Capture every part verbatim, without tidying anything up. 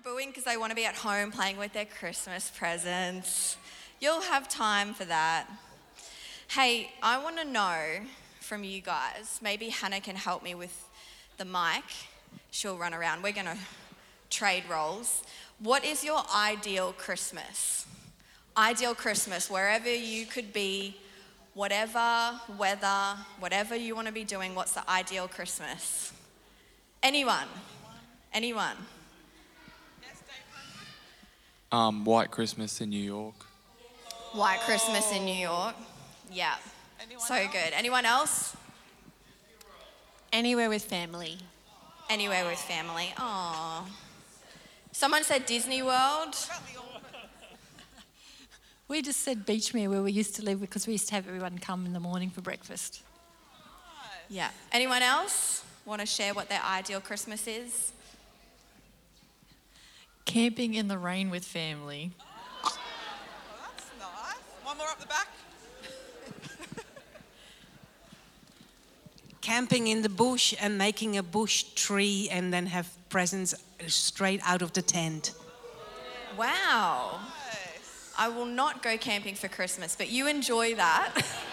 booing because they want to be at home playing with their Christmas presents. You'll have time for that. Hey, I want to know from you guys, maybe Hannah can help me with the mic. She'll run around. We're going to trade roles. What is your ideal Christmas? Ideal Christmas, wherever you could be, whatever weather, whatever you want to be doing, what's the ideal Christmas? Anyone? Anyone? Um, White Christmas in New York. White Christmas in New York. Yeah. Anyone So else? good. Anyone else? Anywhere with family. Anywhere with family. Oh. Someone said Disney World. We just said Beachmere where we used to live because we used to have everyone come in the morning for breakfast. Yeah. Anyone else want to share what their ideal Christmas is? Camping in the rain with family. Oh, that's nice. One more up the back. Camping in the bush and making a bush tree and then have presents straight out of the tent. Wow. I will not go camping for Christmas, but you enjoy that.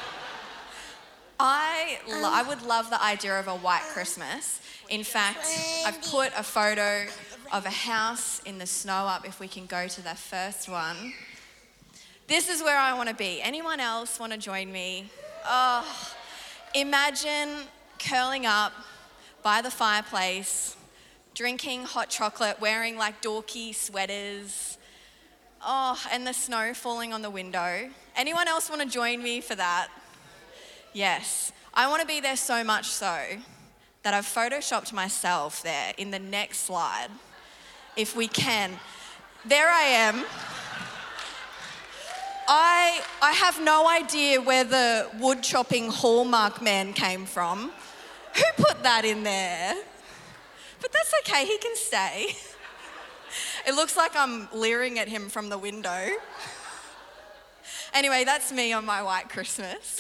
I, lo- I would love the idea of a white Christmas. In fact, I've put a photo of a house in the snow up if we can go to the first one. This is where I want to be. Anyone else want to join me? Oh, imagine curling up by the fireplace, drinking hot chocolate, wearing like dorky sweaters. Oh, and the snow falling on the window. Anyone else want to join me for that? Yes. I want to be there so much so that I've photoshopped myself there in the next slide, if we can. There I am. I, I have no idea where the wood chopping Hallmark man came from. Who put that in there? But that's okay, he can stay. It looks like I'm leering at him from the window. Anyway, that's me on my white Christmas.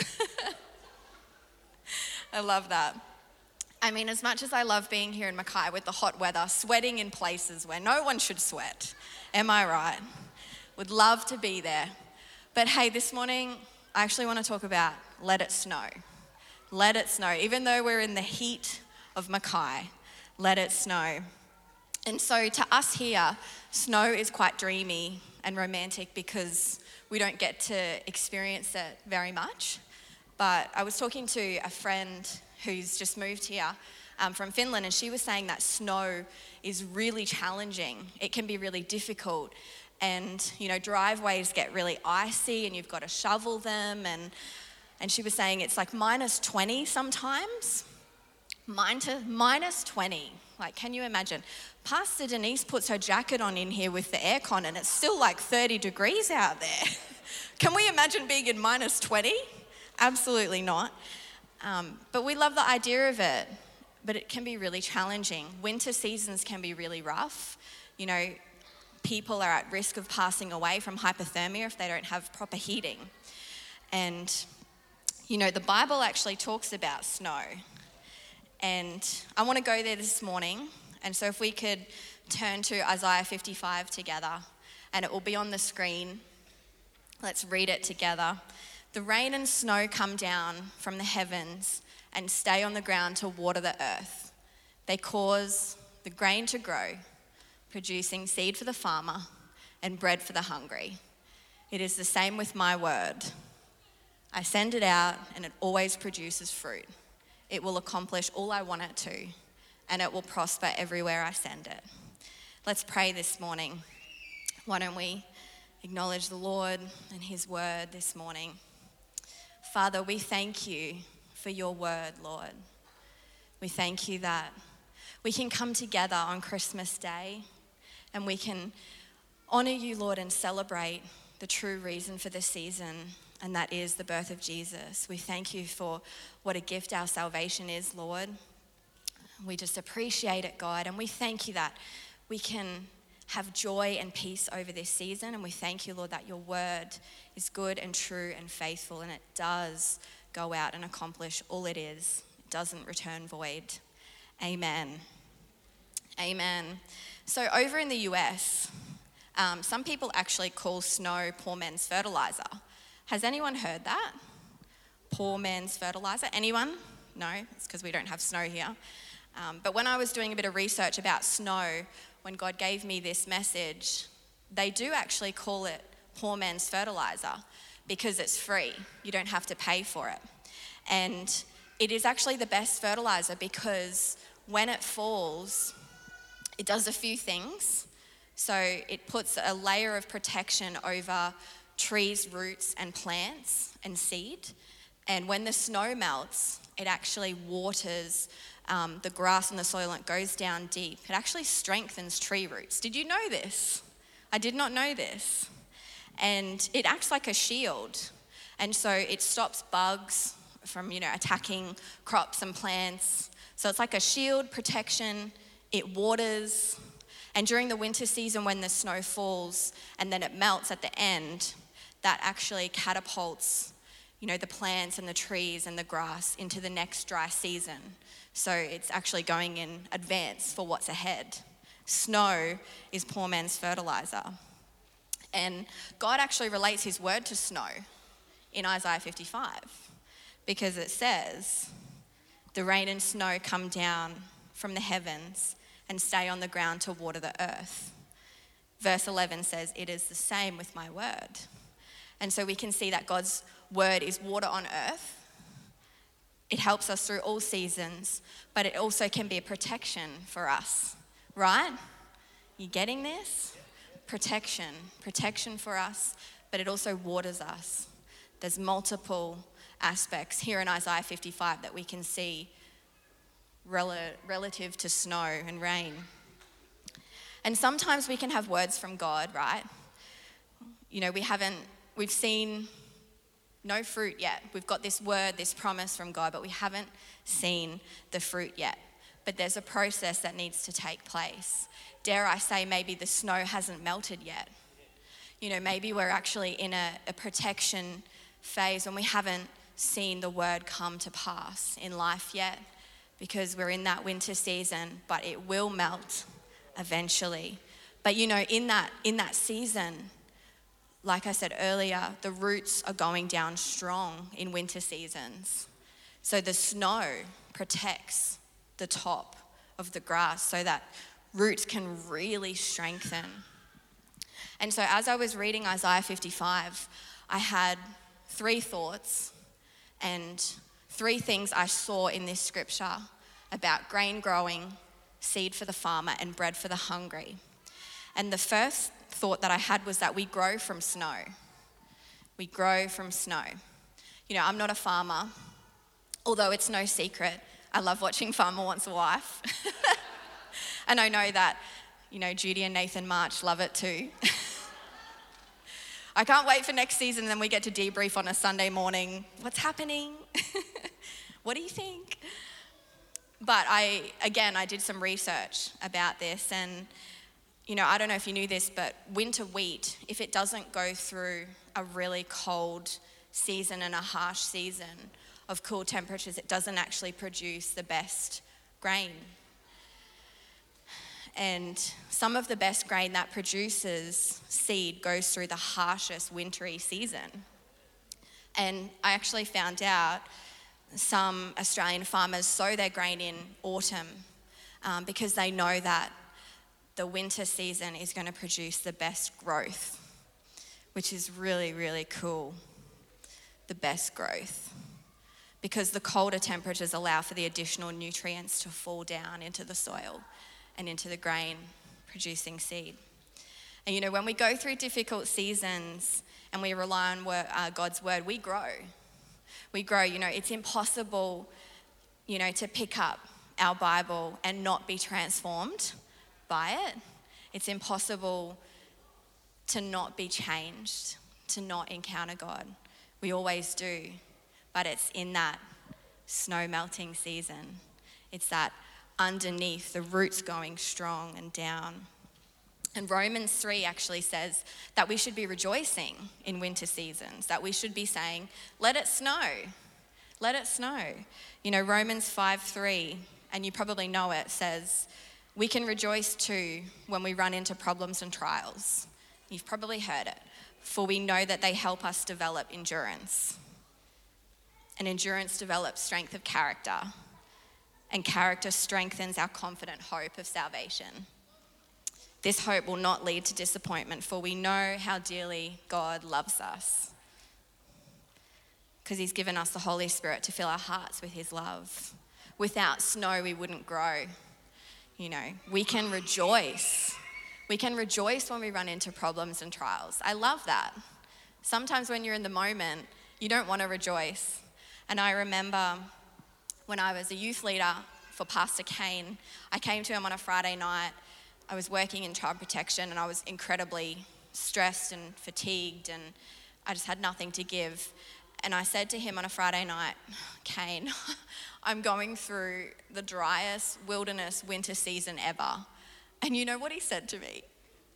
I love that. I mean, as much as I love being here in Mackay with the hot weather, sweating in places where no one should sweat, am I right? Would love to be there. But hey, this morning, I actually want to talk about let it snow. Let it snow. Even though we're in the heat of Mackay, let it snow. And so to us here, snow is quite dreamy and romantic because we don't get to experience it very much. But I was talking to a friend who's just moved here um, from Finland, and she was saying that snow is really challenging. It can be really difficult. And, you know, driveways get really icy and you've got to shovel them. And, and she was saying it's like minus twenty sometimes. Min- to, minus twenty. Like, can you imagine? Pastor Denise puts her jacket on in here with the aircon and it's still like thirty degrees out there. Can we imagine being in minus twenty? Absolutely not. Um, but we love the idea of it, but it can be really challenging. Winter seasons can be really rough. You know, people are at risk of passing away from hypothermia if they don't have proper heating. And, you know, the Bible actually talks about snow. And I want to go there this morning. And so if we could turn to Isaiah fifty-five together, and it will be on the screen. Let's read it together. The rain and snow come down from the heavens and stay on the ground to water the earth. They cause the grain to grow, producing seed for the farmer and bread for the hungry. It is the same with my word. I send it out and it always produces fruit. It will accomplish all I want it to, and it will prosper everywhere I send it. Let's pray this morning. Why don't we acknowledge the Lord and his word this morning? Father, we thank you for your word, Lord. We thank you that we can come together on Christmas Day and we can honor you, Lord, and celebrate the true reason for this season, and that is the birth of Jesus. We thank you for what a gift our salvation is, Lord. We just appreciate it, God, and we thank you that we can have joy and peace over this season, and we thank you, Lord, that your word is good and true and faithful, and it does go out and accomplish all it is. It doesn't return void. Amen. Amen. So over in the U S, um, some people actually call snow poor man's fertilizer. Has anyone heard that? Poor man's fertilizer? Anyone? No, it's because we don't have snow here. Um, but when I was doing a bit of research about snow, when God gave me this message, they do actually call it poor man's fertilizer because it's free. You don't have to pay for it. And it is actually the best fertilizer because when it falls, it does a few things. So it puts a layer of protection over trees, roots, and plants and seed. And when the snow melts, it actually waters um, the grass and the soil and it goes down deep. It actually strengthens tree roots. Did you know this? I did not know this. And it acts like a shield. And so it stops bugs from, you know, attacking crops and plants. So it's like a shield, protection. It waters. And during the winter season when the snow falls and then it melts at the end, that actually catapults, you know, the plants and the trees and the grass into the next dry season. So it's actually going in advance for what's ahead. Snow is poor man's fertilizer. And God actually relates his word to snow in Isaiah fifty-five because it says, the rain and snow come down from the heavens and stay on the ground to water the earth. Verse eleven says, it is the same with my word. And so we can see that God's word is water on earth. It helps us through all seasons, but it also can be a protection for us, right? You getting this? Protection, protection for us, but it also waters us. There's multiple aspects here in Isaiah fifty-five that we can see rel- relative to snow and rain. And sometimes we can have words from God, right? You know, we haven't, we've seen no fruit yet. We've got this word, this promise from God, but we haven't seen the fruit yet. But there's a process that needs to take place. Dare I say, maybe the snow hasn't melted yet. You know, maybe we're actually in a, a protection phase when we haven't seen the word come to pass in life yet because we're in that winter season, but it will melt eventually. But you know, in that in that season, like I said earlier, the roots are going down strong in winter seasons. So the snow protects the top of the grass so that roots can really strengthen. And so as I was reading Isaiah fifty-five, I had three thoughts and three things I saw in this scripture about grain growing, seed for the farmer, and bread for the hungry. And the first thought that I had was that we grow from snow. We grow from snow. You know, I'm not a farmer, although it's no secret. I love watching Farmer Wants a Wife. And I know that, you know, Judy and Nathan March love it too. I can't wait for next season, and then we get to debrief on a Sunday morning. What's happening? What do you think? But I, again, I did some research about this, and, you know, I don't know if you knew this, but winter wheat, if it doesn't go through a really cold season and a harsh season of cool temperatures, it doesn't actually produce the best grain. And some of the best grain that produces seed goes through the harshest wintry season. And I actually found out some Australian farmers sow their grain in autumn um, because they know that the winter season is going to produce the best growth, which is really, really cool. The best growth. Because the colder temperatures allow for the additional nutrients to fall down into the soil and into the grain producing seed. And you know, when we go through difficult seasons and we rely on word, uh, God's word, we grow. We grow. You know, it's impossible, you know, to pick up our Bible and not be transformed by it. It's impossible to not be changed, to not encounter God. We always do. But it's in that snow melting season. It's that underneath, the roots going strong and down. And Romans three actually says that we should be rejoicing in winter seasons, that we should be saying, let it snow, let it snow. You know, Romans five three, and you probably know it, says, We can rejoice too when we run into problems and trials. You've probably heard it. For we know that they help us develop endurance. And endurance develops strength of character. And character strengthens our confident hope of salvation. This hope will not lead to disappointment, for we know how dearly God loves us. Because he's given us the Holy Spirit to fill our hearts with his love. Without snow, we wouldn't grow. You know, we can rejoice. We can rejoice when we run into problems and trials. I love that. Sometimes when you're in the moment, you don't want to rejoice. And I remember when I was a youth leader for Pastor Kane, I came to him on a Friday night. I was working in child protection and I was incredibly stressed and fatigued and I just had nothing to give. And I said to him on a Friday night, Kane, I'm going through the driest wilderness winter season ever. And you know what he said to me?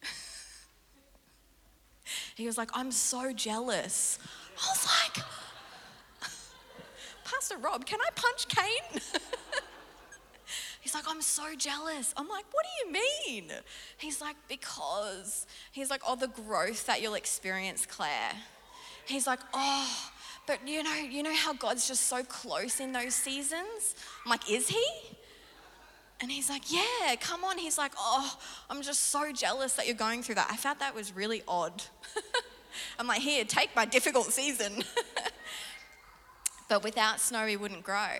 He was like, I'm so jealous. I was like, Pastor Rob, can I punch Kane? He's like, I'm so jealous. I'm like, what do you mean? He's like, because, he's like, oh, the growth that you'll experience, Claire. He's like, oh, but you know, you know how God's just so close in those seasons? I'm like, is he? And he's like, yeah, come on. He's like, oh, I'm just so jealous that you're going through that. I felt that was really odd. I'm like, here, take my difficult season. But without snow, we wouldn't grow.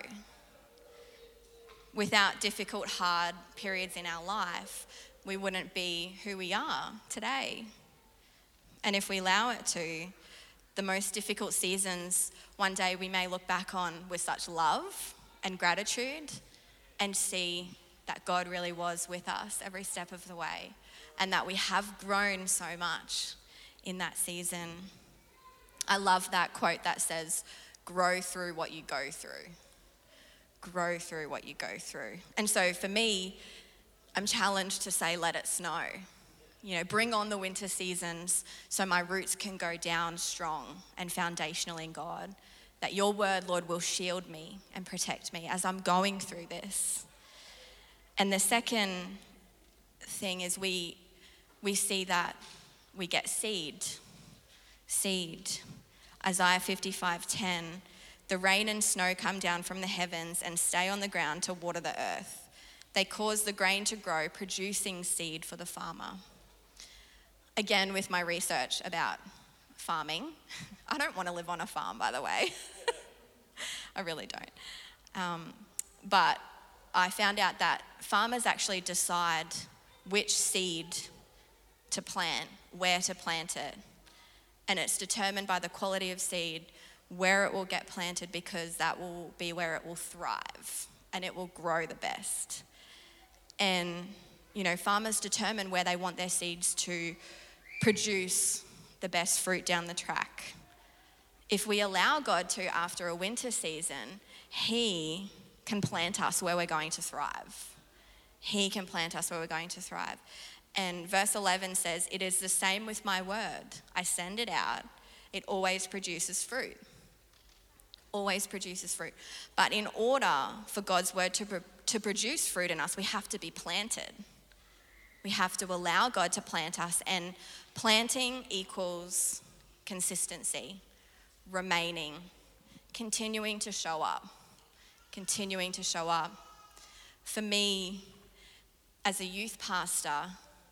Without difficult, hard periods in our life, we wouldn't be who we are today. And if we allow it to, the most difficult seasons, one day we may look back on with such love and gratitude and see that God really was with us every step of the way and that we have grown so much in that season. I love that quote that says, grow through what you go through. Grow through what you go through. And so for me, I'm challenged to say, let it snow. You know, bring on the winter seasons so my roots can go down strong and foundational in God. That your word, Lord, will shield me and protect me as I'm going through this. And the second thing is we we see that we get seed. Seed. Isaiah fifty-five ten. The rain and snow come down from the heavens and stay on the ground to water the earth. They cause the grain to grow, producing seed for the farmer. Again, with my research about farming, I don't want to live on a farm, by the way. I really don't. Um, but I found out that farmers actually decide which seed to plant, where to plant it. And it's determined by the quality of seed, where it will get planted, because that will be where it will thrive and it will grow the best. And, you know, farmers determine where they want their seeds to produce the best fruit down the track. If we allow God to, after a winter season, he can plant us where we're going to thrive. He can plant us where we're going to thrive. And verse eleven says, it is the same with my word. I send it out. It always produces fruit. Always produces fruit. But in order for God's word to, pro- to produce fruit in us, we have to be planted. We have to allow God to plant us. And planting equals consistency, remaining, continuing to show up, continuing to show up. For me, as a youth pastor,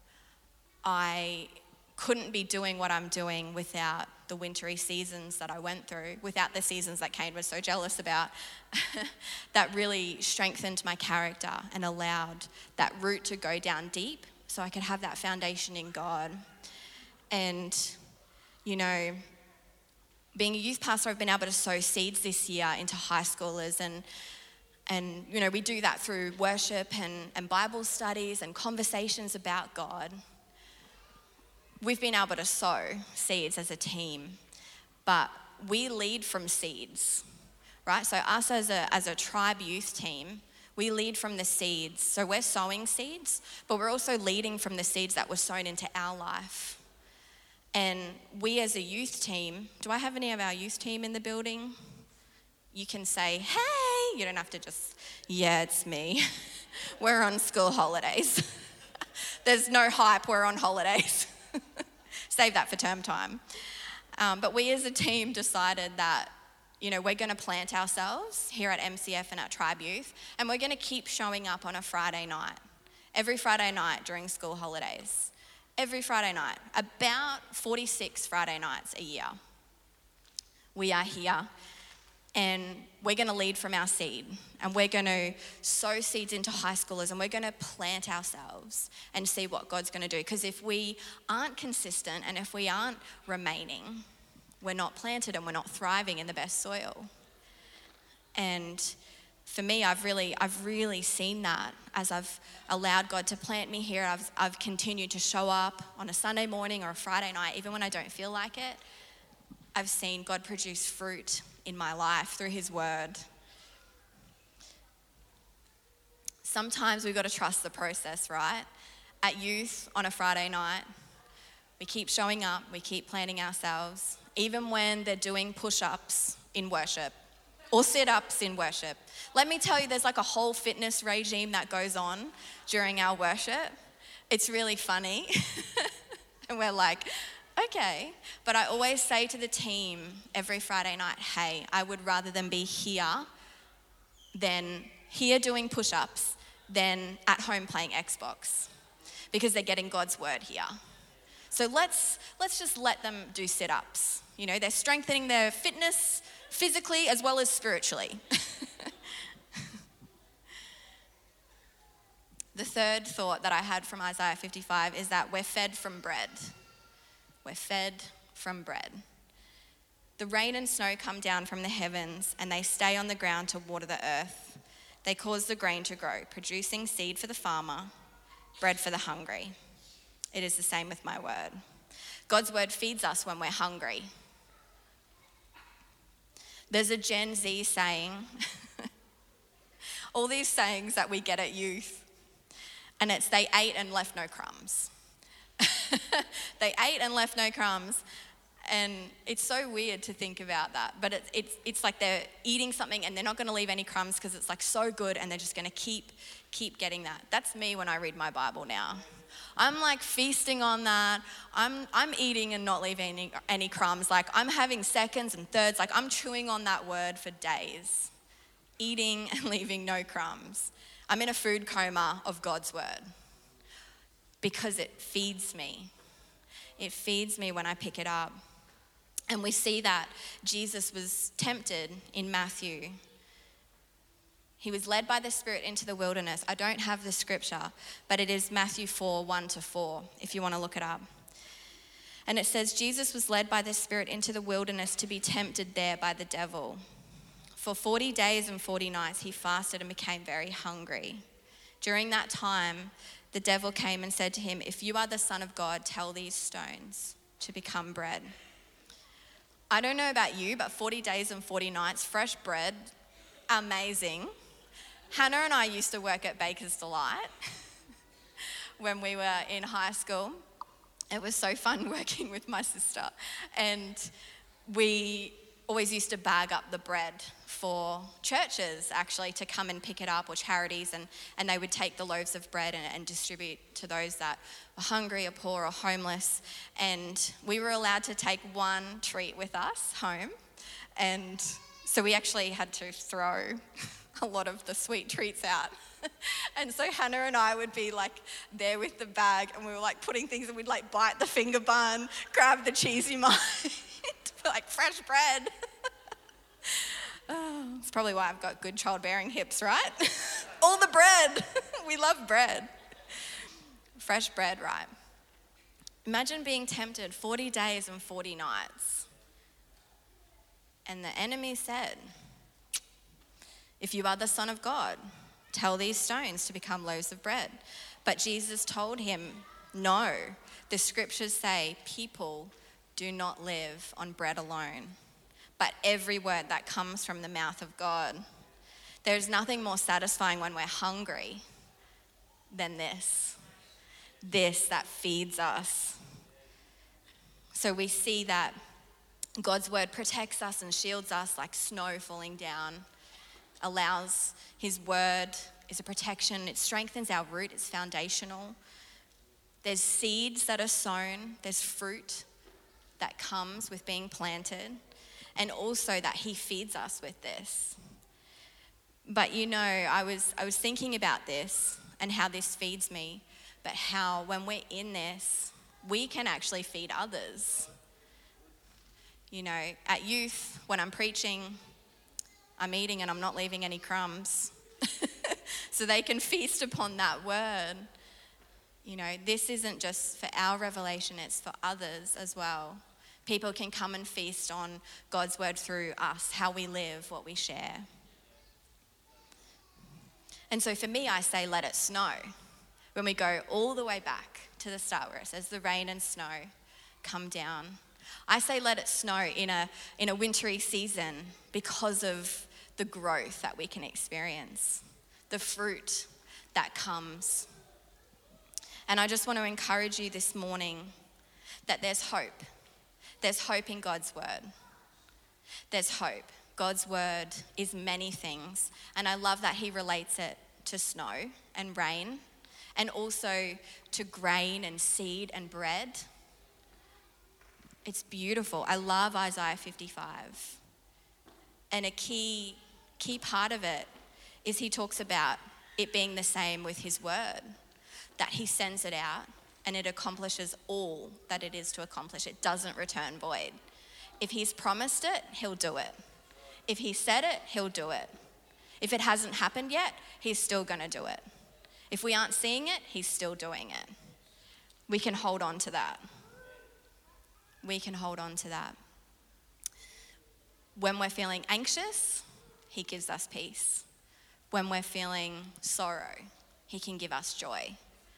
I couldn't be doing what I'm doing without the wintry seasons that I went through, without the seasons that Kane was so jealous about, that really strengthened my character and allowed that root to go down deep so I could have that foundation in God. And, you know, being a youth pastor, I've been able to sow seeds this year into high schoolers, and and you know, we do that through worship and, and Bible studies and conversations about God. We've been able to sow seeds as a team, but we lead from seeds, right? So us as a as a tribe youth team, we lead from the seeds. So we're sowing seeds, but we're also leading from the seeds that were sown into our life. And we as a youth team, do I have any of our youth team in the building? You can say, hey. You don't have to just, yeah, it's me. We're on school holidays. There's no hype, we're on holidays. Save that for term time. Um, but we as a team decided that, you know, we're going to plant ourselves here at M C F and at Tribe Youth, and we're going to keep showing up on a Friday night, every Friday night during school holidays. Every Friday night, about forty-six Friday nights a year. We are here, and we're going to lead from our seed, and we're going to sow seeds into high schoolers, and we're going to plant ourselves and see what God's going to do. Because if we aren't consistent and if we aren't remaining, we're not planted and we're not thriving in the best soil. And for me, I've really, I've really seen that as I've allowed God to plant me here. I've, I've continued to show up on a Sunday morning or a Friday night, even when I don't feel like it. I've seen God produce fruit in my life through his word. Sometimes we've got to trust the process, right? At youth on a Friday night, we keep showing up, we keep planting ourselves, even when they're doing push-ups in worship or sit-ups in worship. Let me tell you, there's like a whole fitness regime that goes on during our worship. It's really funny. And we're like, okay. But I always say to the team every Friday night, hey, I would rather them be here than here doing push-ups than at home playing Xbox, because they're getting God's word here. So let's let's just let them do sit-ups. You know, they're strengthening their fitness physically as well as spiritually. The third thought that I had from Isaiah fifty-five is that we're fed from bread. We're fed from bread. The rain and snow come down from the heavens, and they stay on the ground to water the earth. They cause the grain to grow, producing seed for the farmer, bread for the hungry. It is the same with my word. God's word feeds us when we're hungry. There's a Gen Z saying, all these sayings that we get at youth, and it's they ate and left no crumbs. They ate and left no crumbs. And it's so weird to think about that, but it's it's it's like they're eating something and they're not going to leave any crumbs because it's like so good, and they're just going to keep keep getting that. That's me when I read my Bible now. I'm like feasting on that. I'm I'm eating and not leaving any any crumbs. Like I'm having seconds and thirds. Like I'm chewing on that word for days, eating and leaving no crumbs. I'm in a food coma of God's word because it feeds me. It feeds me when I pick it up. And we see that Jesus was tempted in Matthew. He was led by the Spirit into the wilderness. I don't have the scripture, but it is Matthew four, one to four, if you want to look it up. And it says, Jesus was led by the Spirit into the wilderness to be tempted there by the devil. For forty days and forty nights he fasted and became very hungry. During that time, the devil came and said to him, if you are the Son of God, tell these stones to become bread. I don't know about you, but forty days and forty nights, fresh bread, amazing. Hannah and I used to work at Baker's Delight when we were in high school. It was so fun working with my sister. And we always used to bag up the bread for churches actually to come and pick it up, or charities, and, and they would take the loaves of bread and, and distribute to those that were hungry or poor or homeless. And we were allowed to take one treat with us home. And so we actually had to throw a lot of the sweet treats out. And so Hannah and I would be like there with the bag, and we were like putting things, and we'd like bite the finger bun, grab the cheesy mite, like fresh bread. Oh, it's probably why I've got good childbearing hips, right? All the bread. We love bread. Fresh bread, right? Imagine being tempted forty days and forty nights. And the enemy said, if you are the Son of God, tell these stones to become loaves of bread. But Jesus told him, no, the scriptures say people do not live on bread alone, but every word that comes from the mouth of God. There's nothing more satisfying when we're hungry than this. This that feeds us. So we see that God's word protects us and shields us like snow falling down. allows, his word is a protection. It strengthens our root. It's foundational. There's seeds that are sown. There's fruit that comes with being planted. And also that he feeds us with this. But you know, I was I was thinking about this and how this feeds me, but how when we're in this, we can actually feed others. You know, at youth, when I'm preaching, I'm eating and I'm not leaving any crumbs. So they can feast upon that word. You know, this isn't just for our revelation, it's for others as well. People can come and feast on God's word through us, how we live, what we share. And so for me, I say, let it snow. When we go all the way back to the start where it says the rain and snow come down. I say let it snow in a, in a wintry season because of the growth that we can experience, the fruit that comes. And I just want to encourage you this morning that there's hope. There's hope in God's word. There's hope. God's word is many things. And I love that he relates it to snow and rain and also to grain and seed and bread. It's beautiful. I love Isaiah fifty-five. And a key, key part of it is he talks about it being the same with his word, that he sends it out and it accomplishes all that it is to accomplish. It doesn't return void. If he's promised it, he'll do it. If he said it, he'll do it. If it hasn't happened yet, he's still going to do it. If we aren't seeing it, he's still doing it. We can hold on to that. We can hold on to that. When we're feeling anxious, he gives us peace. When we're feeling sorrow, he can give us joy.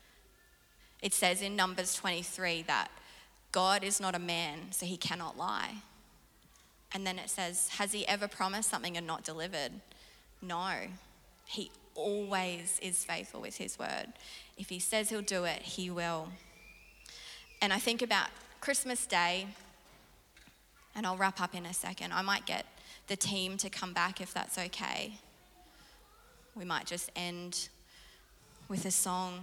It says in Numbers twenty-three that God is not a man, so he cannot lie. And then it says, has he ever promised something and not delivered? No. He always is faithful with his word. If he says he'll do it, he will. And I think about Christmas Day, and I'll wrap up in a second. I might get the team to come back if that's okay. We might just end with a song.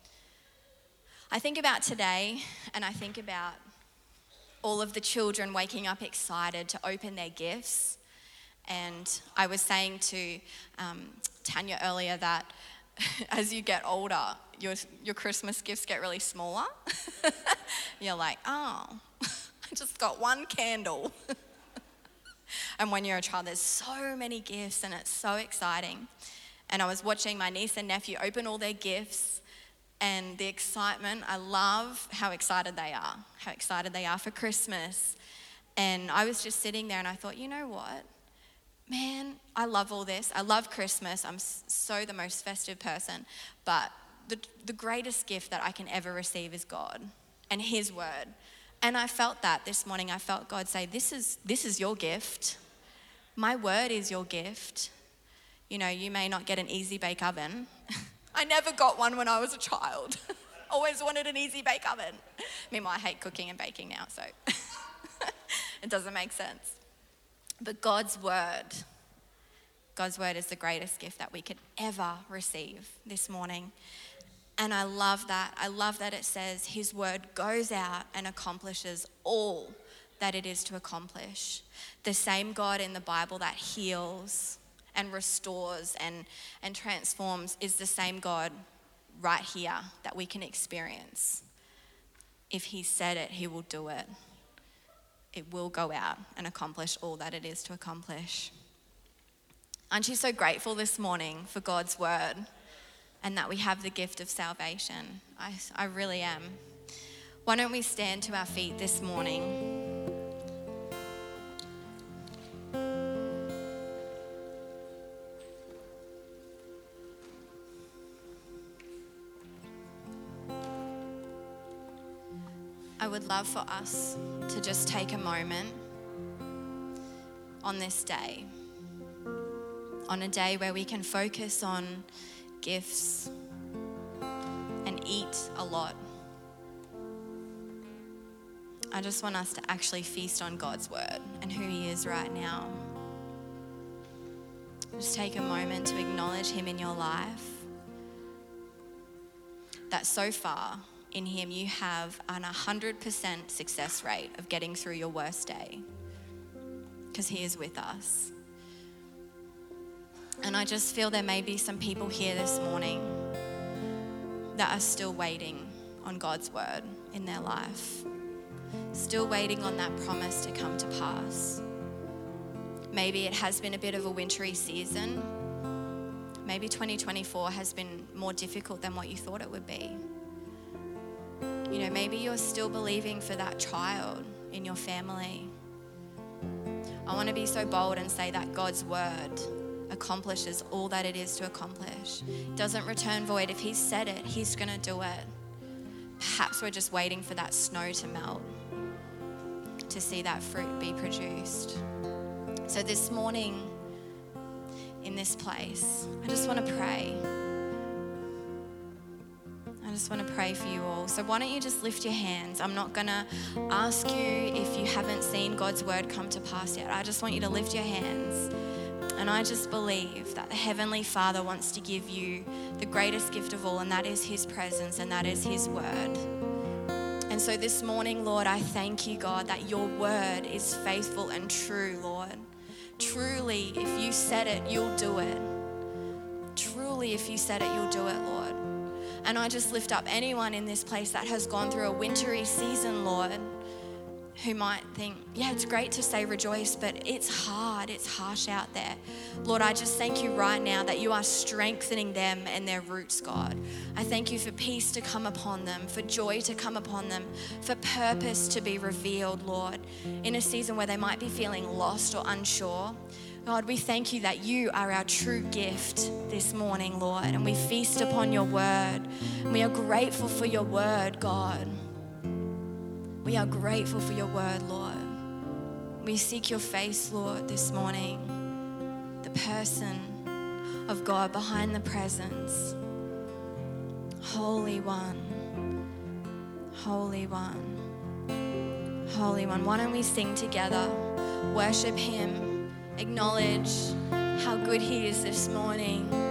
I think about today, and I think about all of the children waking up excited to open their gifts. And I was saying to um, Tanya earlier that as you get older, your your Christmas gifts get really smaller. You're like, oh, I just got one candle. And when you're a child, there's so many gifts and it's so exciting. And I was watching my niece and nephew open all their gifts and the excitement. I love how excited they are, how excited they are for Christmas. And I was just sitting there and I thought, you know what? Man, I love all this. I love Christmas. I'm so the most festive person. But the, the greatest gift that I can ever receive is God and his word. And I felt that this morning. I felt God say, this is, this is your gift. My word is your gift. You know, you may not get an easy bake oven. I never got one when I was a child. Always wanted an easy bake oven. Meanwhile, I hate cooking and baking now, so it doesn't make sense. But God's word, God's word is the greatest gift that we could ever receive this morning. And I love that. I love that it says his word goes out and accomplishes all that it is to accomplish. The same God in the Bible that heals and restores and, and transforms is the same God right here that we can experience. If he said it, he will do it. It will go out and accomplish all that it is to accomplish. Aren't you so grateful this morning for God's word and that we have the gift of salvation? I, I really am. Why don't we stand to our feet this morning? I would love for us to just take a moment on this day, on a day where we can focus on gifts and eat a lot. I just want us to actually feast on God's word and who he is right now. Just take a moment to acknowledge him in your life. That so far in him you have an one hundred percent success rate of getting through your worst day, because he is with us. And I just feel there may be some people here this morning that are still waiting on God's word in their life, still waiting on that promise to come to pass. Maybe it has been a bit of a wintry season. Maybe twenty twenty-four has been more difficult than what you thought it would be. You know, maybe you're still believing for that child in your family. I want to be so bold and say that God's word accomplishes all that it is to accomplish. It doesn't return void. If he's said it, he's going to do it. Perhaps we're just waiting for that snow to melt to see that fruit be produced. So this morning in this place, I just want to pray. I just want to pray for you all. So why don't you just lift your hands? I'm not going to ask you if you haven't seen God's word come to pass yet. I just want you to lift your hands. And I just believe that the Heavenly Father wants to give you the greatest gift of all, and that is his presence, and that is his word. And so this morning, Lord, I thank you, God, that your word is faithful and true, Lord. Truly, if you said it, you'll do it. Truly, if you said it, you'll do it, Lord. And I just lift up anyone in this place that has gone through a wintry season, Lord, who might think, yeah, it's great to say rejoice, but it's hard, it's harsh out there. Lord, I just thank you right now that you are strengthening them and their roots, God. I thank you for peace to come upon them, for joy to come upon them, for purpose to be revealed, Lord, in a season where they might be feeling lost or unsure. God, we thank you that you are our true gift this morning, Lord, and we feast upon your word. And we are grateful for your word, God. We are grateful for your word, Lord. We seek your face, Lord, this morning. The person of God behind the presence. Holy One. Holy One. Holy One. Why don't we sing together? Worship him. Acknowledge how good he is this morning.